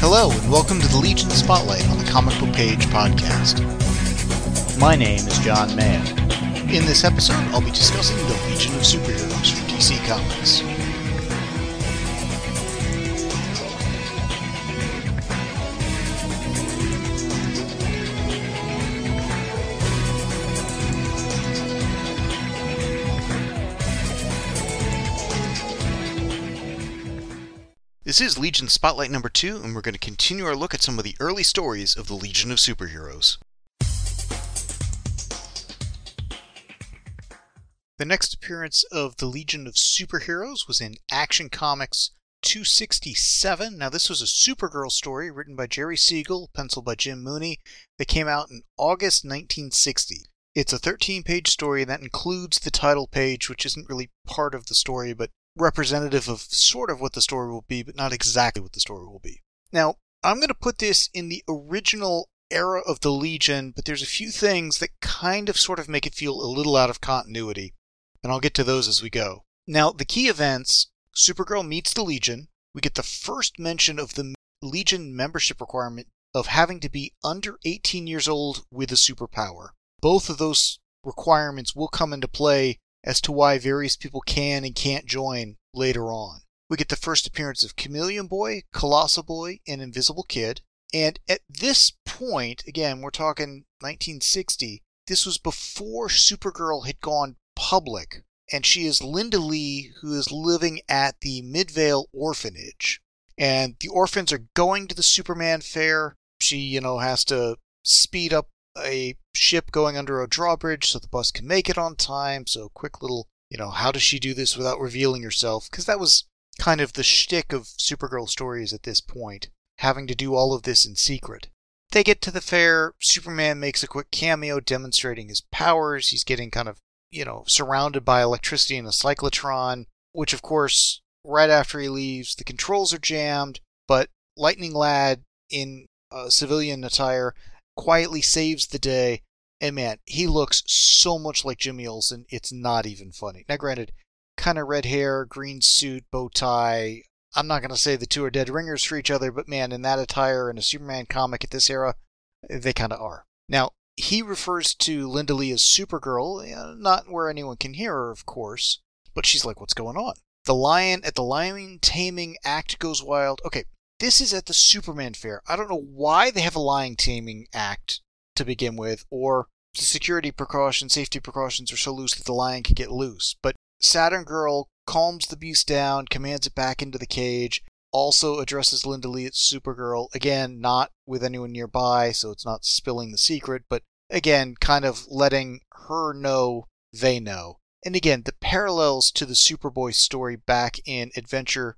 Hello, and welcome to the Legion Spotlight on the Comic Book Page podcast. My name is John Mayer. In this episode, I'll be discussing the Legion of Superheroes from DC Comics. This is Legion Spotlight number 2, and we're going to continue our look at some of the early stories of the Legion of Superheroes. The next appearance of the Legion of Superheroes was in Action Comics 267. Now, this was a Supergirl story written by Jerry Siegel, penciled by Jim Mooney, that came out in August 1960. It's a 13-page story that includes the title page, which isn't really part of the story, but representative of sort of what the story will be, but not exactly what the story will be. Now, I'm going to put this in the original era of the Legion, but there's a few things that kind of sort of make it feel a little out of continuity, and I'll get to those as we go. Now, the key events: Supergirl meets the Legion. We get the first mention of the Legion membership requirement of having to be under 18 years old with a superpower. Both of those requirements will come into play as to why various people can and can't join later on. We get the first appearance of Chameleon Boy, Colossal Boy, and Invisible Kid. And at this point, again, we're talking 1960, this was before Supergirl had gone public, and she is Linda Lee, who is living at the Midvale Orphanage. And the orphans are going to the Superman fair. She, has to speed up a ship going under a drawbridge so the bus can make it on time. So quick little, how does she do this without revealing herself? Because that was kind of the shtick of Supergirl stories at this point, having to do all of this in secret. They get to the fair. Superman makes a quick cameo demonstrating his powers. He's getting kind of, surrounded by electricity in a cyclotron, which of course, right after he leaves, the controls are jammed, but Lightning Lad in civilian attire quietly saves the day, and man, he looks so much like Jimmy Olsen, it's not even funny. Now granted, kind of red hair, green suit, bow tie. I'm not going to say the two are dead ringers for each other, but man, in that attire in a Superman comic at this era, they kind of are. Now, he refers to Linda Lee as Supergirl, not where anyone can hear her, of course, but she's like, what's going on? The lion at the lion taming act goes wild. Okay, this is at the Superman fair. I don't know why they have a lion taming act to begin with, or the security precautions, safety precautions are so loose that the lion could get loose. But Saturn Girl calms the beast down, commands it back into the cage, also addresses Linda Lee as Supergirl. Again, not with anyone nearby, so it's not spilling the secret, but again, kind of letting her know they know. And again, the parallels to the Superboy story back in Adventure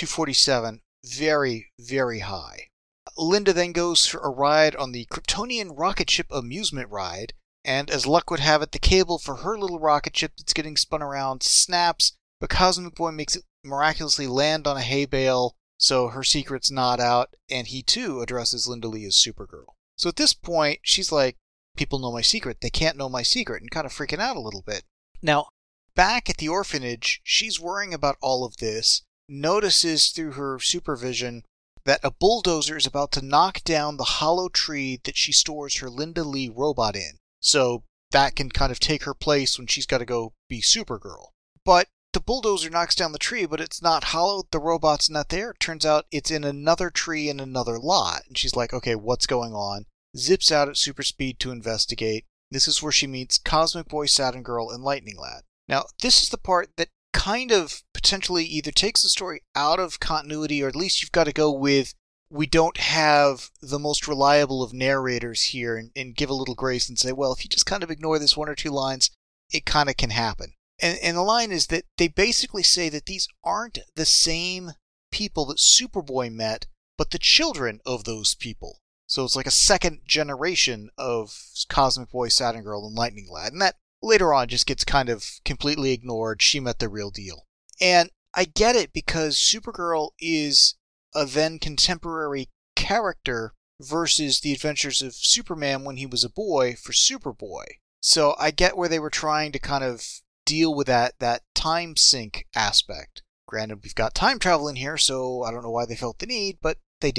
247, very, very high. Linda then goes for a ride on the Kryptonian rocket ship amusement ride, and as luck would have it, the cable for her little rocket ship that's getting spun around snaps, but Cosmic Boy makes it miraculously land on a hay bale, so her secret's not out, and he too addresses Linda Lee as Supergirl. So at this point, she's like, people know my secret, they can't know my secret, and kind of freaking out a little bit. Now, back at the orphanage, she's worrying about all of this, notices through her supervision that a bulldozer is about to knock down the hollow tree that she stores her Linda Lee robot in. So that can kind of take her place when she's got to go be Supergirl. But the bulldozer knocks down the tree, but it's not hollow. The robot's not there. It turns out it's in another tree in another lot. And she's like, okay, what's going on? Zips out at super speed to investigate. This is where she meets Cosmic Boy, Saturn Girl, and Lightning Lad. Now, this is the part that kind of potentially either takes the story out of continuity, or at least you've got to go with, we don't have the most reliable of narrators here, and give a little grace and say, well, if you just kind of ignore this one or two lines, it kind of can happen. And the line is that they basically say that these aren't the same people that Superboy met, but the children of those people. So it's like a second generation of Cosmic Boy, Saturn Girl, and Lightning Lad. And that later on just gets kind of completely ignored. She met the real deal. And I get it, because Supergirl is a then contemporary character versus the adventures of Superman when he was a boy for Superboy. So I get where they were trying to kind of deal with that time sync aspect. Granted, we've got time travel in here, so I don't know why they felt the need, but they did.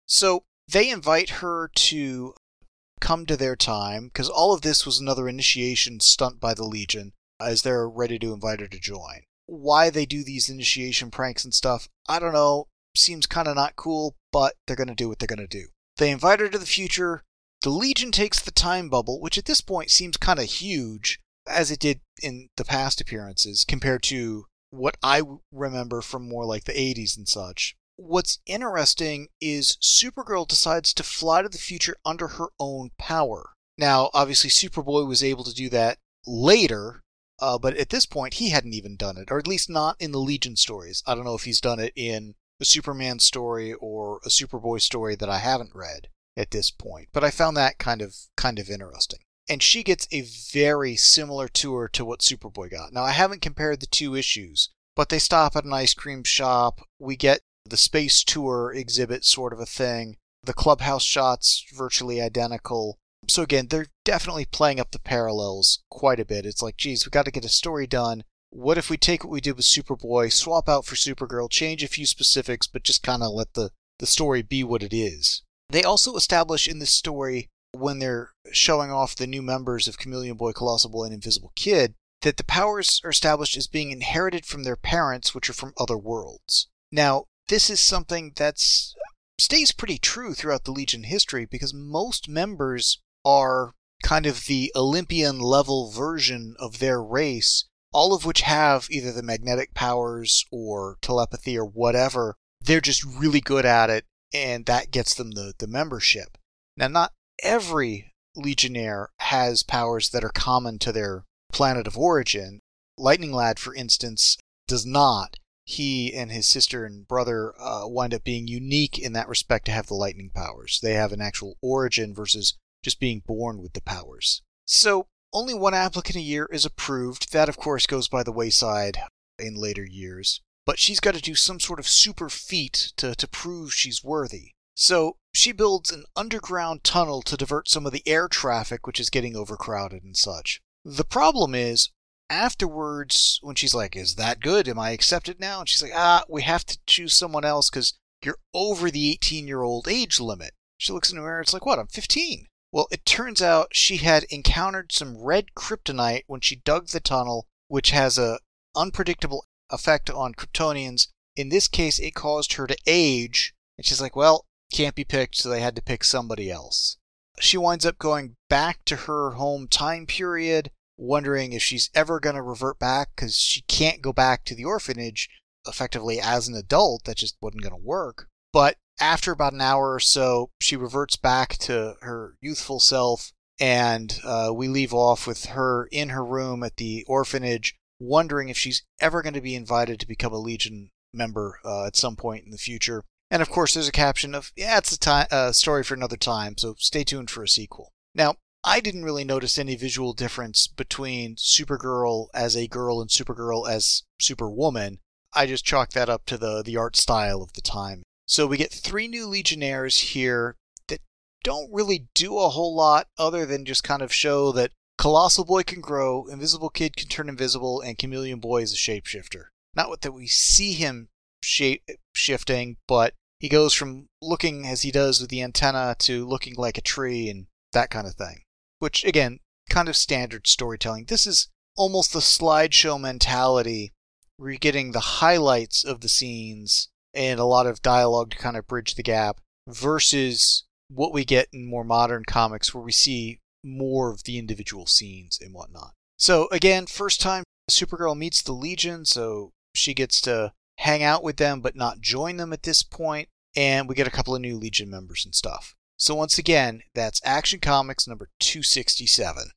So they invite her to come to their time, because all of this was another initiation stunt by the Legion, as they're ready to invite her to join. Why they do these initiation pranks and stuff, I don't know. Seems kind of not cool, but they're going to do what they're going to do. They invite her to the future. The Legion takes the time bubble, which at this point seems kind of huge, as it did in the past appearances, compared to what I remember from more like the 80s and such. What's interesting is Supergirl decides to fly to the future under her own power. Now, obviously, Superboy was able to do that later, but at this point, he hadn't even done it, or at least not in the Legion stories. I don't know if he's done it in a Superman story or a Superboy story that I haven't read at this point, but I found that kind of interesting. And she gets a very similar tour to what Superboy got. Now, I haven't compared the two issues, but they stop at an ice cream shop. We get the space tour exhibit sort of a thing. The clubhouse shots virtually identical. So again, they're definitely playing up the parallels quite a bit. It's like, geez, we got to get a story done. What if we take what we did with Superboy, swap out for Supergirl, change a few specifics, but just kind of let the story be what it is? They also establish in this story, when they're showing off the new members of Chameleon Boy, Colossal Boy, and Invisible Kid, that the powers are established as being inherited from their parents, which are from other worlds. Now, this is something that stays pretty true throughout the Legion history, because most members are kind of the Olympian level version of their race, all of which have either the magnetic powers or telepathy or whatever. They're just really good at it, and that gets them the membership. Now, not every Legionnaire has powers that are common to their planet of origin. Lightning Lad, for instance, does not. He and his sister and brother wind up being unique in that respect to have the lightning powers. They have an actual origin versus just being born with the powers. So, only one applicant a year is approved. That, of course, goes by the wayside in later years. But she's got to do some sort of super feat to prove she's worthy. So, she builds an underground tunnel to divert some of the air traffic, which is getting overcrowded and such. The problem is, afterwards, when she's like, is that good? Am I accepted now? And she's like, we have to choose someone else because you're over the 18-year-old age limit. She looks in the mirror, it's like, what, I'm 15. Well, it turns out she had encountered some red kryptonite when she dug the tunnel, which has a unpredictable effect on Kryptonians. In this case, it caused her to age, and she's like, well, can't be picked, so they had to pick somebody else. She winds up going back to her home time period, wondering if she's ever going to revert back, because she can't go back to the orphanage effectively as an adult. That just wasn't going to work. But after about an hour or so, she reverts back to her youthful self, and we leave off with her in her room at the orphanage, wondering if she's ever going to be invited to become a Legion member at some point in the future. And of course, there's a caption of, it's a story for another time, so stay tuned for a sequel. Now, I didn't really notice any visual difference between Supergirl as a girl and Supergirl as Superwoman. I just chalked that up to the art style of the time. So we get 3 new Legionnaires here that don't really do a whole lot other than just kind of show that Colossal Boy can grow, Invisible Kid can turn invisible, and Chameleon Boy is a shapeshifter. Not that we see him shape-shifting, but he goes from looking as he does with the antenna to looking like a tree and that kind of thing. Which, again, kind of standard storytelling. This is almost the slideshow mentality, where you're getting the highlights of the scenes and a lot of dialogue to kind of bridge the gap, versus what we get in more modern comics, where we see more of the individual scenes and whatnot. So, again, first time Supergirl meets the Legion, so she gets to hang out with them but not join them at this point, and we get a couple of new Legion members and stuff. So once again, that's Action Comics number 267.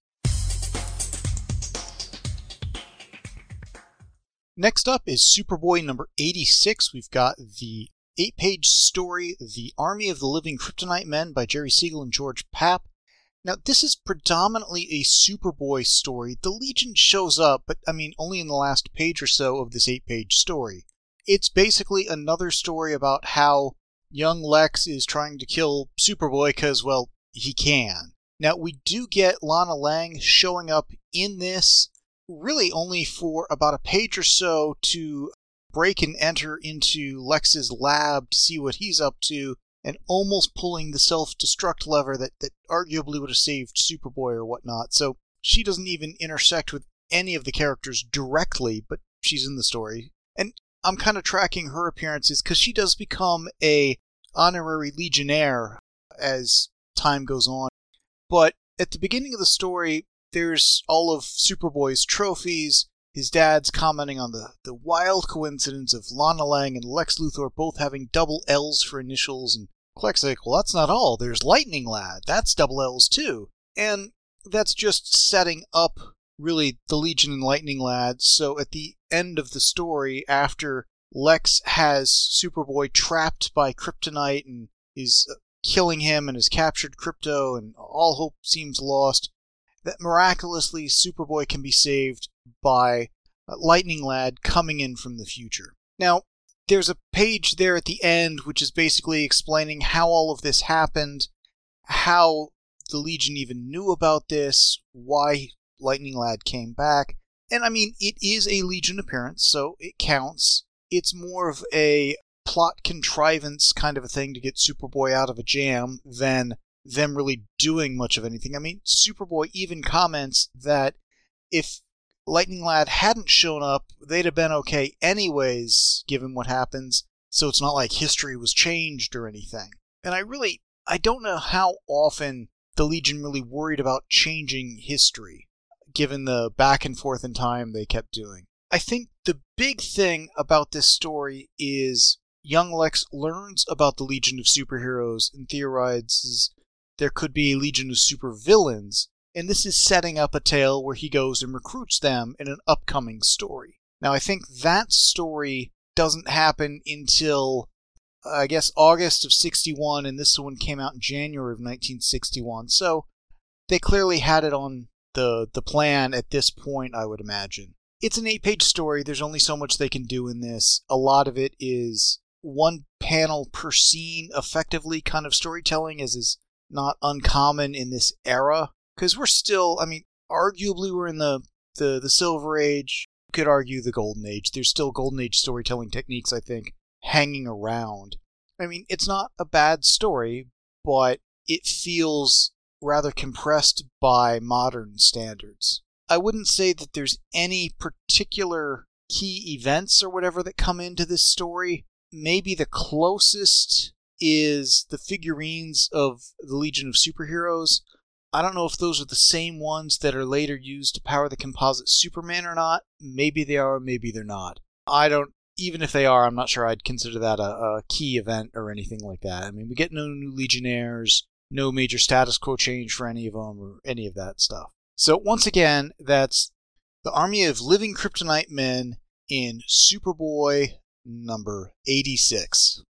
Next up is Superboy number 86. We've got the 8-page story, The Army of the Living Kryptonite Men by Jerry Siegel and George Papp. Now, this is predominantly a Superboy story. The Legion shows up, but only in the last page or so of this 8-page story. It's basically another story about how young Lex is trying to kill Superboy because, well, he can. Now, we do get Lana Lang showing up in this, really only for about a page or so to break and enter into Lex's lab to see what he's up to, and almost pulling the self-destruct lever that arguably would have saved Superboy or whatnot. So she doesn't even intersect with any of the characters directly, but she's in the story. And I'm kind of tracking her appearances because she does become a honorary Legionnaire as time goes on. But at the beginning of the story, there's all of Superboy's trophies. His dad's commenting on the wild coincidence of Lana Lang and Lex Luthor both having double L's for initials, and Clark's like, well, that's not all. There's Lightning Lad. That's double L's too. And that's just setting up, really, the Legion and Lightning Lad. So at the end of the story, after Lex has Superboy trapped by Kryptonite and is killing him and has captured Krypto and all hope seems lost, that miraculously Superboy can be saved by Lightning Lad coming in from the future. Now, there's a page there at the end which is basically explaining how all of this happened, how the Legion even knew about this, why Lightning Lad came back. And I mean, it is a Legion appearance, so it counts. It's more of a plot contrivance kind of a thing to get Superboy out of a jam than them really doing much of anything. I mean, Superboy even comments that if Lightning Lad hadn't shown up, they'd have been okay anyways, given what happens, so it's not like history was changed or anything. And I don't know how often the Legion really worried about changing history, given the back and forth in time they kept doing. I think the big thing about this story is young Lex learns about the Legion of Superheroes and theorizes there could be a Legion of Supervillains, and this is setting up a tale where he goes and recruits them in an upcoming story. Now, I think that story doesn't happen until, I guess, August of 61, and this one came out in January of 1961, so they clearly had it on the plan at this point, I would imagine. It's an 8-page story. There's only so much they can do in this. A lot of it is one panel per scene, effectively kind of storytelling, as is not uncommon in this era. Because we're still, I mean, arguably we're in the Silver Age. You could argue the Golden Age. There's still Golden Age storytelling techniques, I think, hanging around. I mean, it's not a bad story, but it feels rather compressed by modern standards. I wouldn't say that there's any particular key events or whatever that come into this story. Maybe the closest is the figurines of the Legion of Superheroes. I don't know if those are the same ones that are later used to power the composite Superman or not. Maybe they are, maybe they're not. Even if they are, I'm not sure I'd consider that a key event or anything like that. I mean, we get no new Legionnaires, no major status quo change for any of them or any of that stuff. So once again, that's the Army of Living Kryptonite Men in Superboy number 86.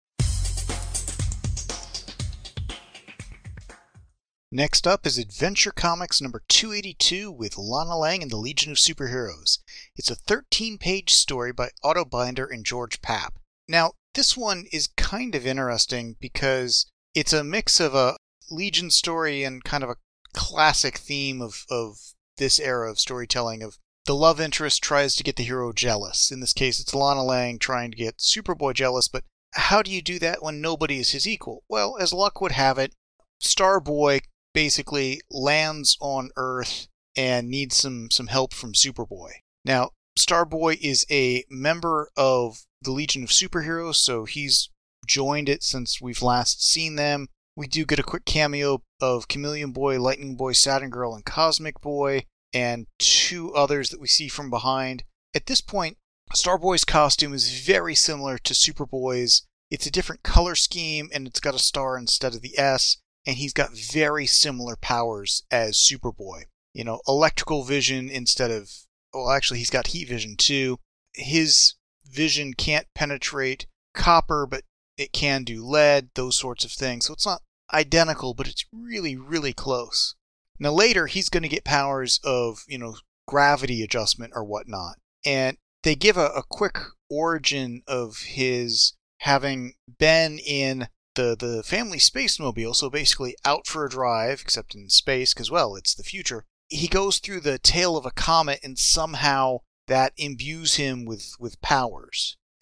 Next up is Adventure Comics number 282 with Lana Lang and the Legion of Superheroes. It's a 13-page story by Otto Binder and George Papp. Now, this one is kind of interesting because it's a mix of a Legion story and kind of a classic theme of this era of storytelling of the love interest tries to get the hero jealous. In this case, it's Lana Lang trying to get Superboy jealous, but how do you do that when nobody is his equal? Well, as luck would have it, Starboy basically lands on Earth and needs some help from Superboy. Now, Starboy is a member of the Legion of Superheroes, so he's joined it since we've last seen them. We do get a quick cameo of Chameleon Boy, Lightning Boy, Saturn Girl, and Cosmic Boy, and two others that we see from behind. At this point, Starboy's costume is very similar to Superboy's. It's a different color scheme, and it's got a star instead of the S, and he's got very similar powers as Superboy. You know, electrical vision instead of... Well, actually, he's got heat vision, too. His vision can't penetrate copper, but it can do lead, those sorts of things. So it's not identical, but it's really, really close. Now later, he's going to get powers of, gravity adjustment or whatnot. And they give a quick origin of his having been in the family spacemobile, so basically out for a drive, except in space, because, well, it's the future. He goes through the tail of a comet, and somehow that imbues him with powers. And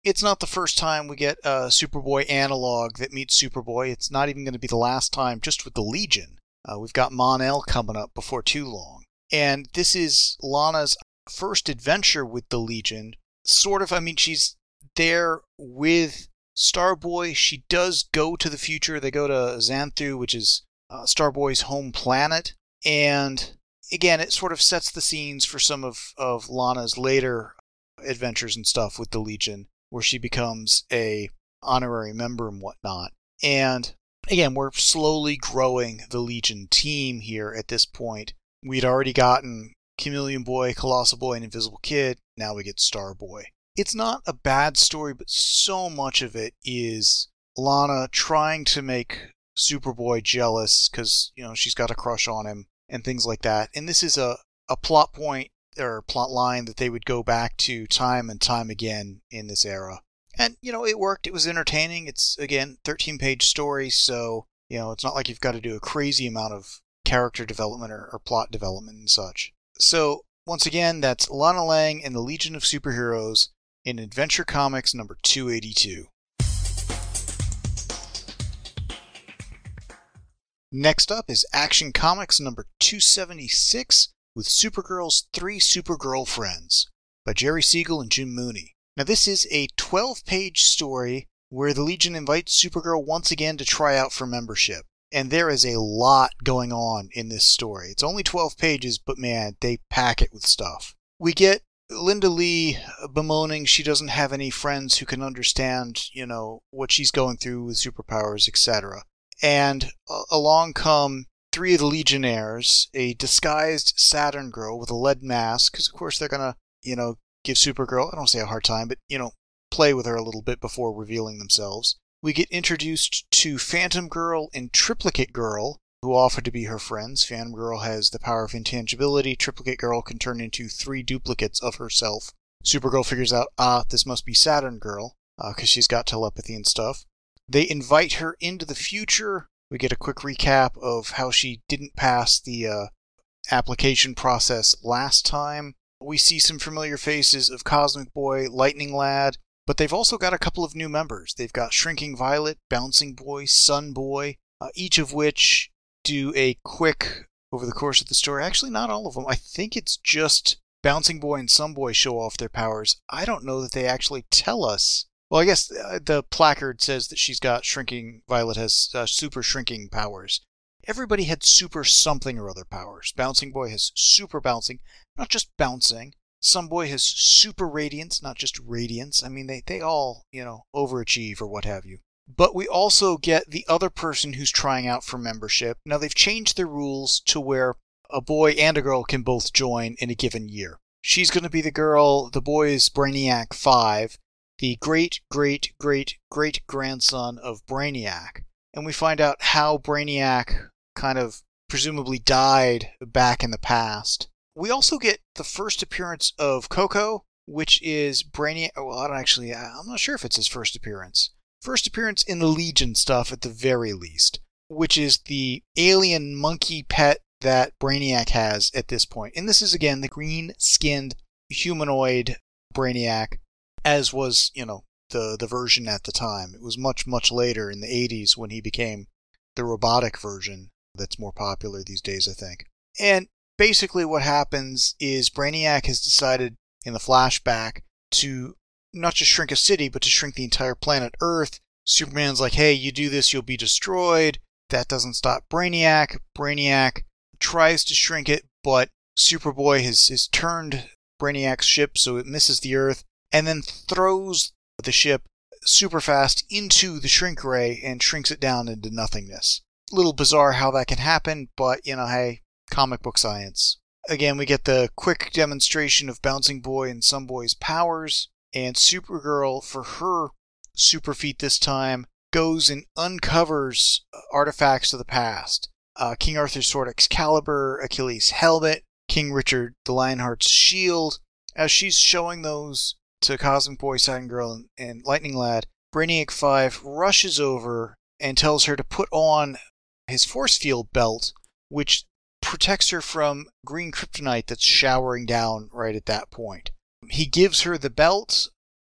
it's not the first time we get a Superboy analog that meets Superboy. It's not even going to be the last time just with the Legion. We've got Mon-El coming up before too long. And this is Lana's first adventure with the Legion. Sort of, I mean, she's there with Starboy. She does go to the future. They go to Xanthu, which is Starboy's home planet. And again, it sort of sets the scenes for some of Lana's later adventures and stuff with the Legion, where she becomes a honorary member and whatnot. And again, we're slowly growing the Legion team here at this point. We'd already gotten Chameleon Boy, Colossal Boy, and Invisible Kid. Now we get Starboy. It's not a bad story, but so much of it is Lana trying to make Superboy jealous because, you know, she's got a crush on him and things like that. And this is a plot point or plot line that they would go back to time and time again in this era. And, you know, it worked. It was entertaining. It's, again, 13-page story, so, you know, it's not like you've got to do a crazy amount of character development or plot development and such. So, once again, that's Lana Lang and the Legion of Superheroes in Adventure Comics number 282. Next up is Action Comics number 276 with Supergirl's 3 Supergirl Friends by Jerry Siegel and Jim Mooney. Now this is a 12-page story where the Legion invites Supergirl once again to try out for membership. And there is a lot going on in this story. It's only 12 pages, but man, they pack it with stuff. We get Linda Lee bemoaning she doesn't have any friends who can understand, you know, what she's going through with superpowers, etc. And along come 3 of the Legionnaires, a disguised Saturn girl with a lead mask, because of course they're going to, you know, give Supergirl, I don't say a hard time, but, you know, play with her a little bit before revealing themselves. We get introduced to Phantom Girl and Triplicate Girl, who offer to be her friends. Phantom Girl has the power of intangibility. Triplicate Girl can turn into 3 duplicates of herself. Supergirl figures out, this must be Saturn Girl, because she's got telepathy and stuff. They invite her into the future. We get a quick recap of how she didn't pass the application process last time. We see some familiar faces of Cosmic Boy, Lightning Lad, but they've also got a couple of new members. They've got Shrinking Violet, Bouncing Boy, Sun Boy, each of which do a quick, over the course of the story. Actually, not all of them. I think it's just Bouncing Boy and Sun Boy show off their powers. I don't know that they actually tell us. Well, I guess the placard says that she's got Shrinking Violet has super shrinking powers. Everybody had super something or other powers. Bouncing Boy has super bouncing, not just bouncing. Sun Boy has super radiance, not just radiance. I mean, they all, you know, overachieve or what have you. But we also get the other person who's trying out for membership. Now, they've changed the rules to where a boy and a girl can both join in a given year. She's going to be the girl, the boy is Brainiac 5, the great-great-great-great-grandson of Brainiac. And we find out how Brainiac kind of presumably died back in the past. We also get the first appearance of Coco, which is Brainiac. Well, I'm not sure if it's his first appearance. First appearance in the Legion stuff at the very least, which is the alien monkey pet that Brainiac has at this point. And this is, again, the green-skinned humanoid Brainiac, as was, you know, the version at the time. It was much, much later in the 80s when he became the robotic version that's more popular these days, I think. And basically what happens is Brainiac has decided in the flashback to not just shrink a city, but to shrink the entire planet Earth. Superman's like, hey, you do this, you'll be destroyed. That doesn't stop Brainiac. Brainiac tries to shrink it, but Superboy has turned Brainiac's ship so it misses the Earth, and then throws the ship super fast into the shrink ray and shrinks it down into nothingness. A little bizarre how that can happen, but, you know, hey, comic book science. Again, we get the quick demonstration of Bouncing Boy and Sun Boy's powers, and Supergirl, for her super feat this time, goes and uncovers artifacts of the past. King Arthur's sword Excalibur, Achilles' helmet, King Richard the Lionheart's shield. As she's showing those to Cosmic Boy, Saturn Girl, and Lightning Lad, Brainiac 5 rushes over and tells her to put on his force field belt, which protects her from green kryptonite that's showering down right at that point. He gives her the belt,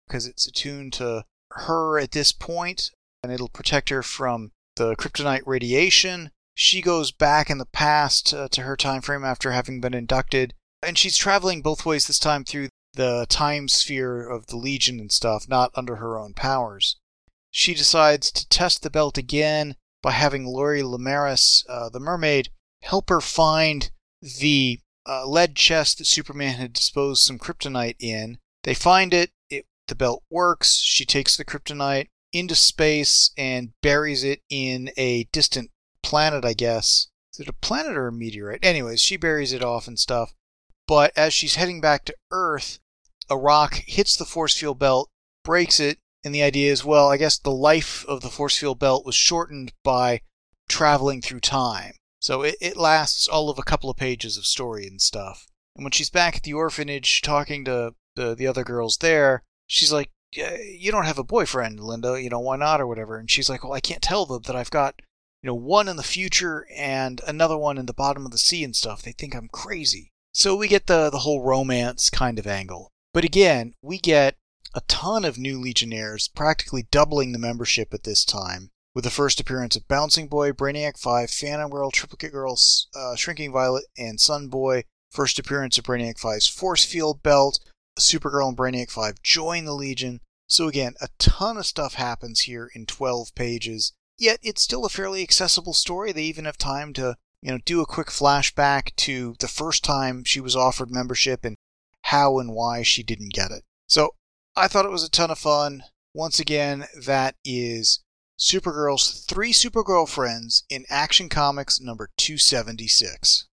because it's attuned to her at this point, and it'll protect her from the kryptonite radiation. She goes back in the past to her time frame after having been inducted, and she's traveling both ways this time through the time sphere of the Legion and stuff, not under her own powers. She decides to test the belt again by having Lori Lemaris, the mermaid, help her find the lead chest that Superman had disposed some kryptonite in. They find it, the belt works, she takes the kryptonite into space and buries it in a distant planet, I guess. Is it a planet or a meteorite? Anyways, she buries it off and stuff. But as she's heading back to Earth, a rock hits the force field belt, breaks it, and the idea is, well, I guess the life of the force field belt was shortened by traveling through time. So it lasts all of a couple of pages of story and stuff. And when she's back at the orphanage talking to the other girls there, she's like, you don't have a boyfriend, Linda, why not, or whatever. And she's like, well, I can't tell them that I've got, one in the future and another one in the bottom of the sea and stuff. They think I'm crazy. So we get the whole romance kind of angle. But again, we get a ton of new Legionnaires, practically doubling the membership at this time, with the first appearance of Bouncing Boy, Brainiac 5, Phantom Girl, Triplicate Girl, Shrinking Violet, and Sun Boy. First appearance of Brainiac 5's Force Field Belt. Supergirl and Brainiac 5 join the Legion. So again, a ton of stuff happens here in 12 pages. Yet it's still a fairly accessible story. They even have time to, do a quick flashback to the first time she was offered membership and how and why she didn't get it. So I thought it was a ton of fun. Once again, that is Supergirl's 3 Supergirl Friends in Action Comics number 276.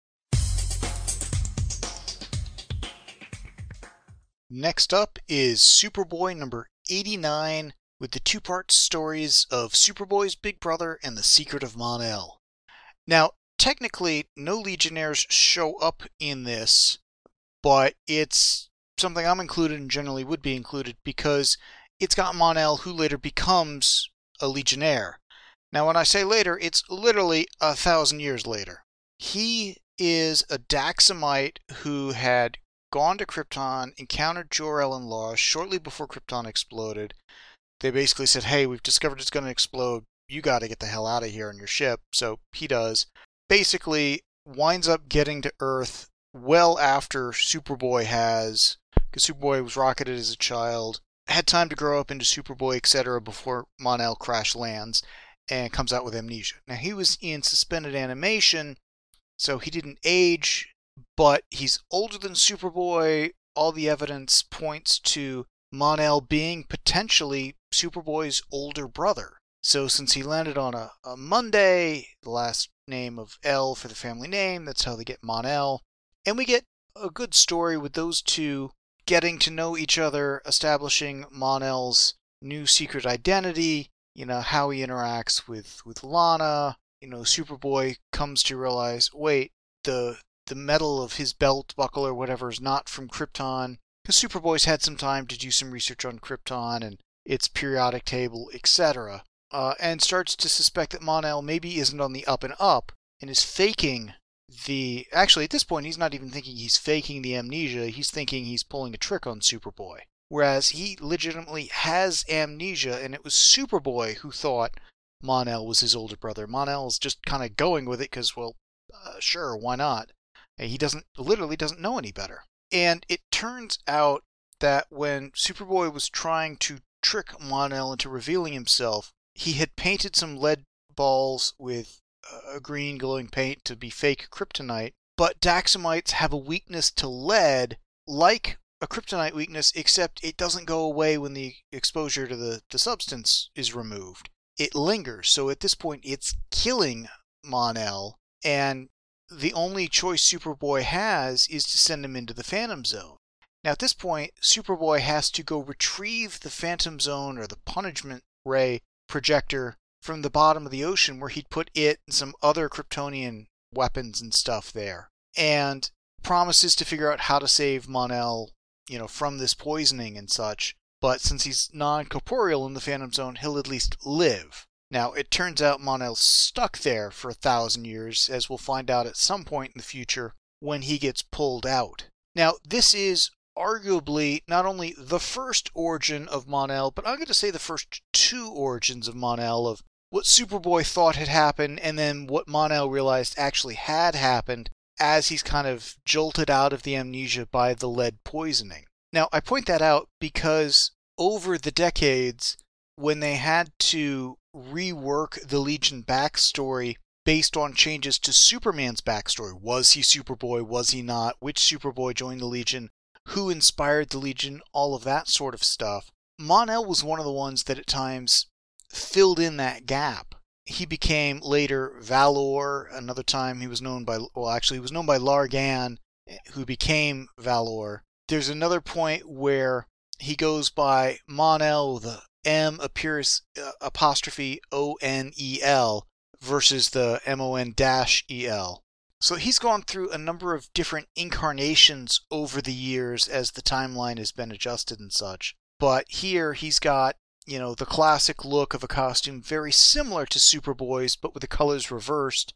Next up is Superboy number 89 with the 2-part stories of Superboy's Big Brother and the Secret of Mon-El. Now, technically, no Legionnaires show up in this, but it's something I'm included and generally would be included because it's got Mon-El, who later becomes a Legionnaire. Now, when I say later, it's literally 1,000 years later. He is a Daxamite who had gone to Krypton, encountered Jor-El and Lois shortly before Krypton exploded. They basically said, hey, we've discovered it's going to explode. You got to get the hell out of here on your ship. So he does. Basically winds up getting to Earth well after Superboy has, because Superboy was rocketed as a child, had time to grow up into Superboy, etc. before Mon-El crash lands and comes out with amnesia. Now, he was in suspended animation, so he didn't age, but he's older than Superboy. All the evidence points to Mon-El being potentially Superboy's older brother. So since he landed on a Monday, the last name of L for the family name, that's how they get Mon-El. And we get a good story with those two getting to know each other, establishing Mon-El's new secret identity, how he interacts with Lana. Superboy comes to realize, wait, the metal of his belt buckle or whatever is not from Krypton, because Superboy's had some time to do some research on Krypton and its periodic table, etc. And starts to suspect that Mon-El maybe isn't on the up and up and is faking actually at this point he's not even thinking he's faking the amnesia, he's thinking he's pulling a trick on Superboy. Whereas he legitimately has amnesia, and it was Superboy who thought Mon-El was his older brother. Mon-El's just kind of going with it because, well, sure, why not? He literally doesn't know any better. And it turns out that when Superboy was trying to trick Mon-El into revealing himself, he had painted some lead balls with a green glowing paint to be fake kryptonite. But Daxamites have a weakness to lead, like a kryptonite weakness, except it doesn't go away when the exposure to the substance is removed. It lingers, so at this point it's killing Mon-El, and the only choice Superboy has is to send him into the Phantom Zone. Now at this point, Superboy has to go retrieve the Phantom Zone or the Punishment Ray projector from the bottom of the ocean where he'd put it and some other Kryptonian weapons and stuff there. And promises to figure out how to save Mon-El, from this poisoning and such. But since he's non-corporeal in the Phantom Zone, he'll at least live. Now, it turns out Mon-El's stuck there for 1,000 years, as we'll find out at some point in the future when he gets pulled out. Now, this is arguably not only the first origin of Mon-El, but I'm going to say the first two origins of Mon-El, of what Superboy thought had happened and then what Mon-El realized actually had happened as he's kind of jolted out of the amnesia by the lead poisoning. Now, I point that out because over the decades, when they had to rework the Legion backstory based on changes to Superman's backstory, was he Superboy, was he not, which Superboy joined the Legion, who inspired the Legion, all of that sort of stuff, Mon-El was one of the ones that at times filled in that gap. He became later Valor. Another time he was known by, he was known by Largan, who became Valor. There's another point where he goes by Mon-El, the M appears apostrophe O-N-E-L versus the M-O-N-E-L. So he's gone through a number of different incarnations over the years as the timeline has been adjusted and such. But here he's got, the classic look of a costume very similar to Superboy's, but with the colors reversed.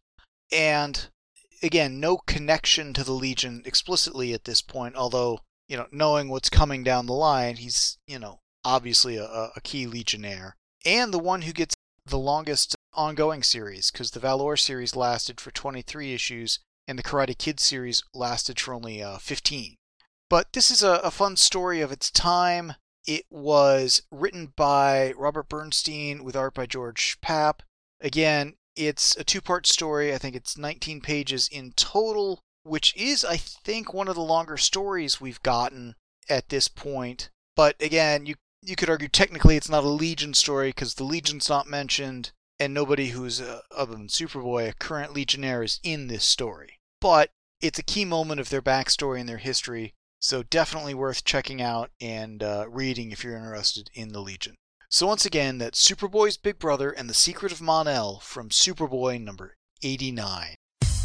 And again, no connection to the Legion explicitly at this point, although, knowing what's coming down the line, he's, obviously a key Legionnaire. And the one who gets the longest ongoing series, because the Valor series lasted for 23 issues, and the Karate Kid series lasted for only 15. But this is a fun story of its time. It was written by Robert Bernstein with art by George Papp. Again, it's a two-part story. I think it's 19 pages in total, which is, I think, one of the longer stories we've gotten at this point. But again, you could argue technically it's not a Legion story because the Legion's not mentioned, and nobody who's, other than Superboy, a current Legionnaire is in this story. But it's a key moment of their backstory and their history, so definitely worth checking out and reading if you're interested in the Legion. So once again, that's Superboy's Big Brother and the Secret of Mon-El from Superboy number 89.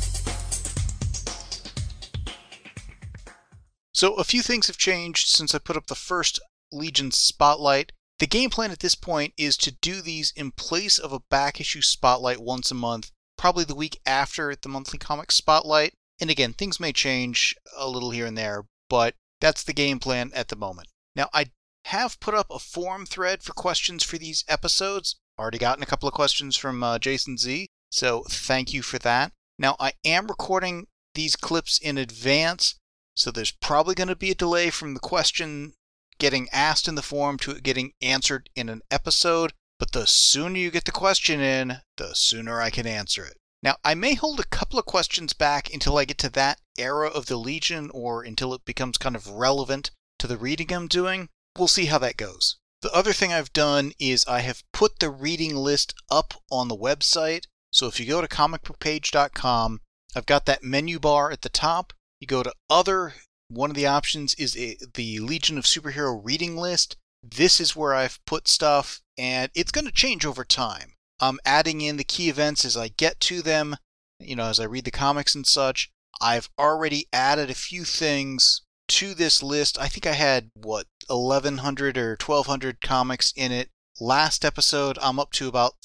So a few things have changed since I put up the first Legion Spotlight. The game plan at this point is to do these in place of a back issue Spotlight once a month, probably the week after the monthly comic Spotlight. And again, things may change a little here and there, but that's the game plan at the moment. Now, I have put up a forum thread for questions for these episodes. Already gotten a couple of questions from Jason Z, so thank you for that. Now, I am recording these clips in advance, so there's probably going to be a delay from the question getting asked in the forum to it getting answered in an episode, but the sooner you get the question in, the sooner I can answer it. Now, I may hold a couple of questions back until I get to that era of the Legion, or until it becomes kind of relevant to the reading I'm doing. We'll see how that goes. The other thing I've done is I have put the reading list up on the website. So if you go to comicbookpage.com, I've got that menu bar at the top. You go to Other. One of the options is the Legion of Superhero reading list. This is where I've put stuff, and it's going to change over time. I'm adding in the key events as I get to them, as I read the comics and such. I've already added a few things to this list. I think I had, 1,100 or 1,200 comics in it. Last episode, I'm up to about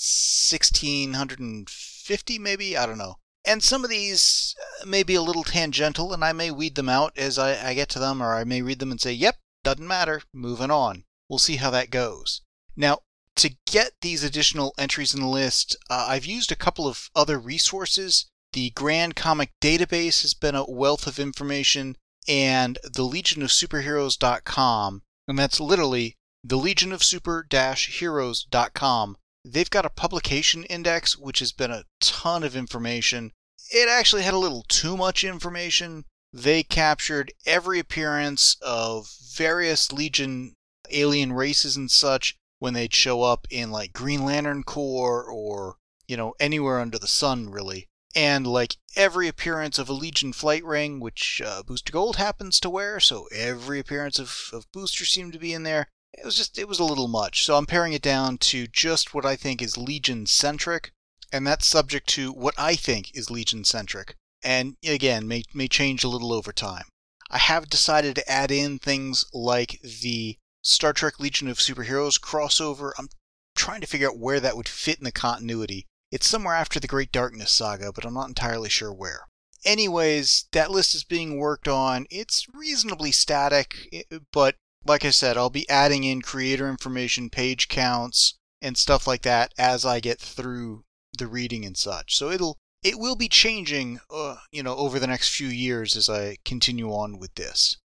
1,650 maybe? I don't know. And some of these may be a little tangential, and I may weed them out as I get to them, or I may read them and say, yep, doesn't matter, moving on. We'll see how that goes. Now, to get these additional entries in the list, I've used a couple of other resources. The Grand Comic Database has been a wealth of information, and the legionofsuperheroes.com, and that's literally the legionofsuper-heroes.com. They've got a publication index, which has been a ton of information. It actually had a little too much information. They captured every appearance of various Legion alien races and such when they'd show up in like Green Lantern Corps or, anywhere under the sun, really. And like every appearance of a Legion flight ring, which Booster Gold happens to wear, so every appearance of Booster seemed to be in there. It was a little much, so I'm paring it down to just what I think is Legion-centric, and that's subject to what I think is Legion-centric, and again, may change a little over time. I have decided to add in things like the Star Trek Legion of Superheroes crossover. I'm trying to figure out where that would fit in the continuity. It's somewhere after the Great Darkness saga, but I'm not entirely sure where. anyways, that list is being worked on. It's reasonably static, but like I said, I'll be adding in creator information, page counts, and stuff like that as I get through the reading and such. So it will be changing, over the next few years as I continue on with this.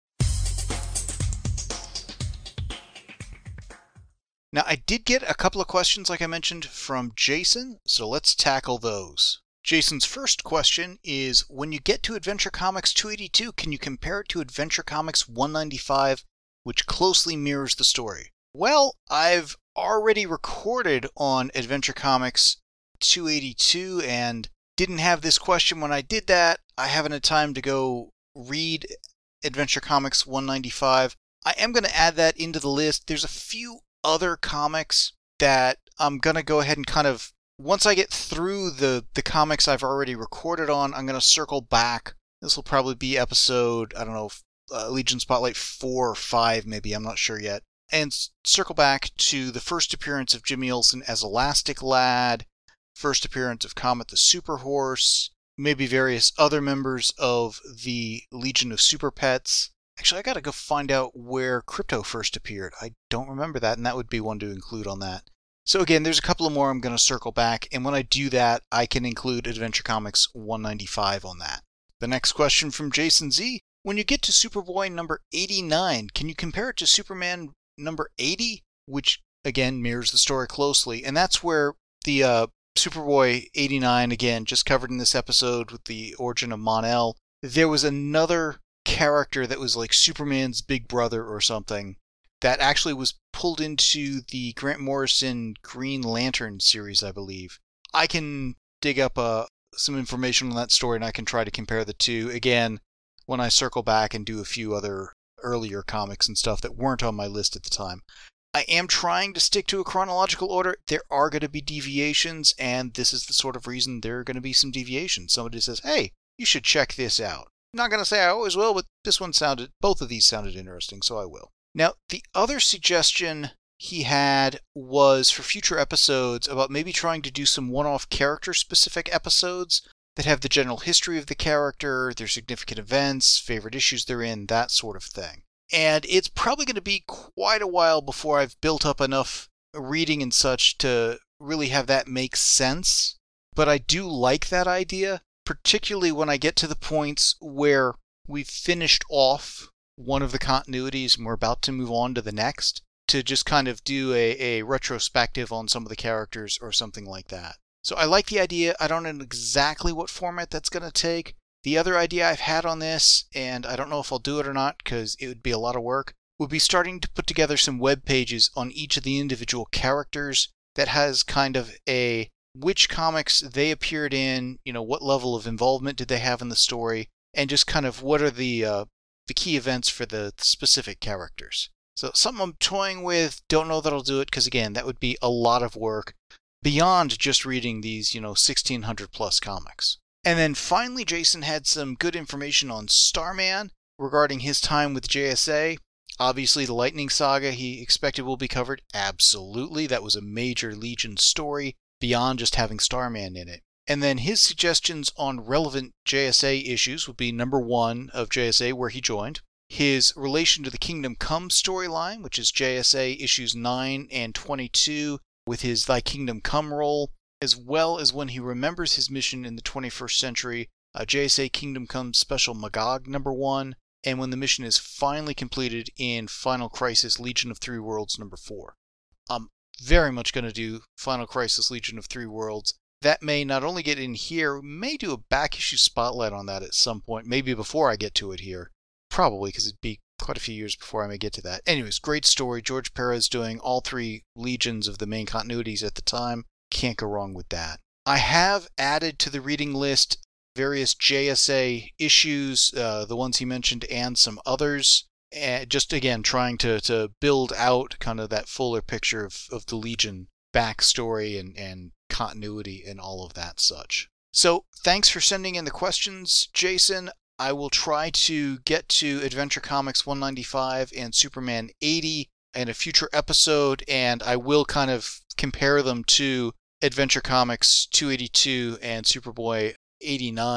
Now, I did get a couple of questions, like I mentioned, from Jason, so let's tackle those. Jason's first question is, when you get to Adventure Comics 282, can you compare it to Adventure Comics 195, which closely mirrors the story? Well, I've already recorded on Adventure Comics 282 and didn't have this question when I did that. I haven't had time to go read Adventure Comics 195. I am going to add that into the list. There's a few other comics that I'm going to go ahead and kind of, once I get through the comics I've already recorded on, I'm going to circle back. This will probably be episode, I don't know, Legion Spotlight 4 or 5 maybe, I'm not sure yet. And circle back to the first appearance of Jimmy Olsen as Elastic Lad, first appearance of Comet the Super Horse, maybe various other members of the Legion of Super Pets. Actually, I gotta go find out where Krypto first appeared. I don't remember that, and that would be one to include on that. So again, there's a couple of more I'm going to circle back, and when I do that, I can include Adventure Comics 195 on that. The next question from Jason Z. When you get to Superboy number 89, can you compare it to Superman number 80? Which, again, mirrors the story closely, and that's where the Superboy 89, again, just covered in this episode with the origin of Mon-El, there was another character that was like Superman's big brother or something that actually was pulled into the Grant Morrison Green Lantern series, I believe. I can dig up some information on that story and I can try to compare the two, again, when I circle back and do a few other earlier comics and stuff that weren't on my list at the time. I am trying to stick to a chronological order. There are going to be deviations, and this is the sort of reason there are going to be some deviations. Somebody says, hey, you should check this out. I'm not going to say I always will, but both of these sounded interesting, so I will. Now, the other suggestion he had was for future episodes about maybe trying to do some one-off character-specific episodes that have the general history of the character, their significant events, favorite issues they're in, that sort of thing. And it's probably going to be quite a while before I've built up enough reading and such to really have that make sense. But I do like that idea, particularly when I get to the points where we've finished off one of the continuities and we're about to move on to the next, to just kind of do a retrospective on some of the characters or something like that. So I like the idea. I don't know exactly what format that's going to take. The other idea I've had on this, and I don't know if I'll do it or not because it would be a lot of work, would be starting to put together some web pages on each of the individual characters that has kind of a which comics they appeared in, what level of involvement did they have in the story, and just kind of what are the key events for the specific characters. So something I'm toying with, don't know that I'll do it because again, that would be a lot of work beyond just reading these, 1,600 plus comics. And then finally, Jason had some good information on Starman regarding his time with JSA. Obviously, the Lightning Saga he expected will be covered. Absolutely. That was a major Legion story beyond just having Starman in it. And then his suggestions on relevant JSA issues would be number 1 of JSA, where he joined. His relation to the Kingdom Come storyline, which is JSA issues 9 and 22, with his Thy Kingdom Come role, as well as when he remembers his mission in the 21st century, JSA Kingdom Come Special Magog number 1, and when the mission is finally completed in Final Crisis Legion of Three Worlds number 4. I'm very much going to do Final Crisis Legion of Three Worlds. That may not only get in here, may do a back issue spotlight on that at some point, maybe before I get to it here. Probably, because it'd be quite a few years before I may get to that. Anyways, great story. George Perez doing all 3 Legions of the main continuities at the time. Can't go wrong with that. I have added to the reading list various JSA issues, the ones he mentioned, and some others. Just, again, trying to build out kind of that fuller picture of the Legion backstory and continuity and all of that such. So, thanks for sending in the questions, Jason. I will try to get to Adventure Comics 195 and Superman 80 in a future episode, and I will kind of compare them to Adventure Comics 282 and Superboy 89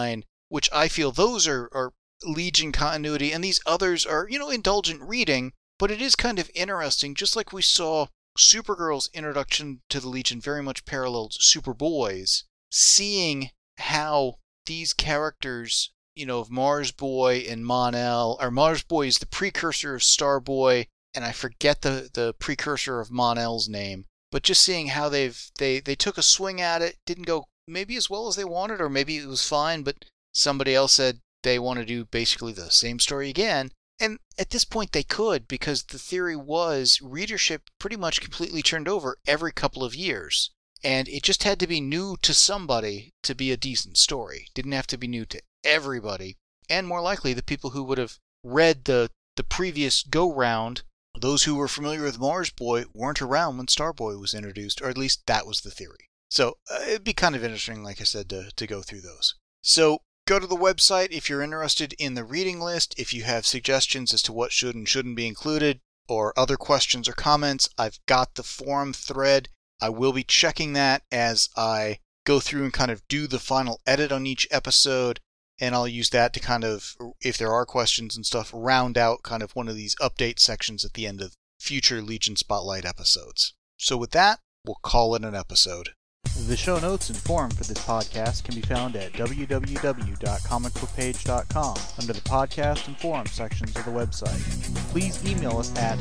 which I feel those are Legion continuity, and these others are, indulgent reading, but it is kind of interesting, just like we saw Supergirl's introduction to the Legion very much paralleled Superboy's, seeing how these characters, of Mars Boy and Mon-El, or Mars Boy is the precursor of Starboy, and I forget the precursor of Mon-El's name, but just seeing how they took a swing at it, didn't go maybe as well as they wanted, or maybe it was fine, but somebody else said they want to do basically the same story again. And at this point they could, because the theory was readership pretty much completely turned over every couple of years. And it just had to be new to somebody to be a decent story. Didn't have to be new to everybody. And more likely, the people who would have read the previous go-round, those who were familiar with Mars Boy, weren't around when Starboy was introduced, or at least that was the theory. So it'd be kind of interesting, like I said, to go through those. So go to the website if you're interested in the reading list. If you have suggestions as to what should and shouldn't be included, or other questions or comments, I've got the forum thread. I will be checking that as I go through and kind of do the final edit on each episode, and I'll use that to kind of, if there are questions and stuff, round out kind of one of these update sections at the end of future Legion Spotlight episodes. So with that, we'll call it an episode. The show notes and forum for this podcast can be found at www.comicbookpage.com under the podcast and forum sections of the website. Please email us at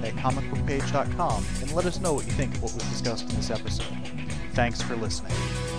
theguys@comicbookpage.com and let us know what you think of what was discussed in this episode. Thanks for listening.